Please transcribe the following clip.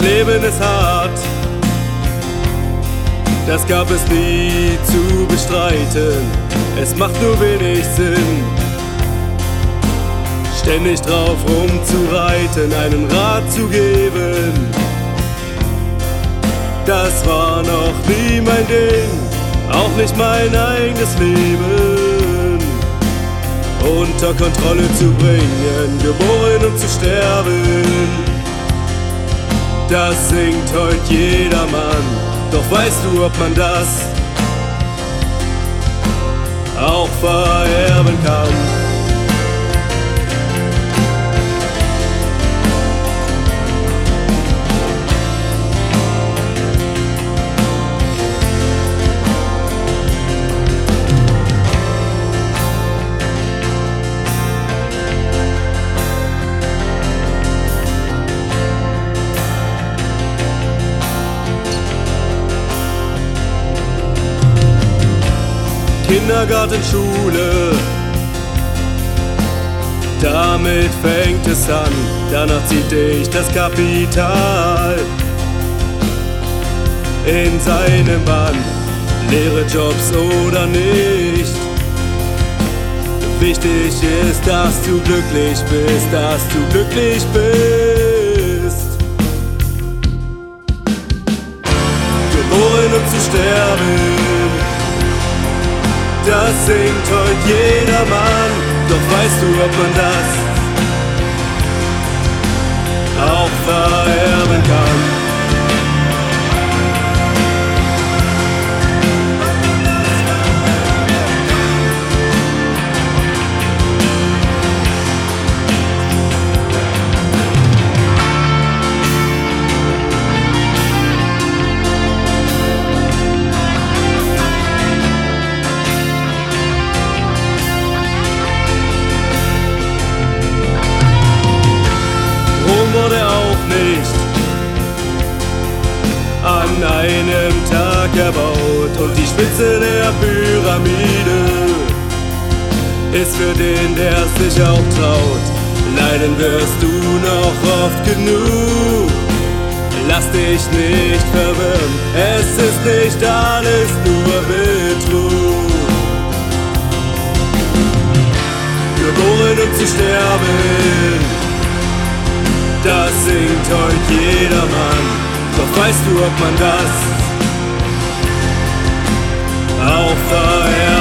Leben ist hart, das gab es nie zu bestreiten. Es macht nur wenig Sinn, ständig drauf rumzureiten, einen Rat zu geben. Das war noch nie mein Ding, auch nicht mein eigenes Leben unter Kontrolle zu bringen, geboren um zu sterben. Das singt heut jedermann, doch weißt du, ob man das auch vererben kann? Kindergarten, Schule, damit fängt es an, danach zieht dich das Kapital in seinem Bann, leere Jobs oder nicht. Wichtig ist, dass du glücklich bist, dass du glücklich bist. Geboren um zu sterben, das singt heut jedermann, doch weißt du, ob man das auch vererben kann? Wurde auch nicht an einem Tag erbaut, und die Spitze der Pyramide ist für den, der es sich auch traut. Leiden wirst du noch oft genug, lass dich nicht verwirren, es ist nicht alles nur Betrug. Geboren um zu sterben, das singt heut jedermann, doch weißt du, ob man das auch vererbt?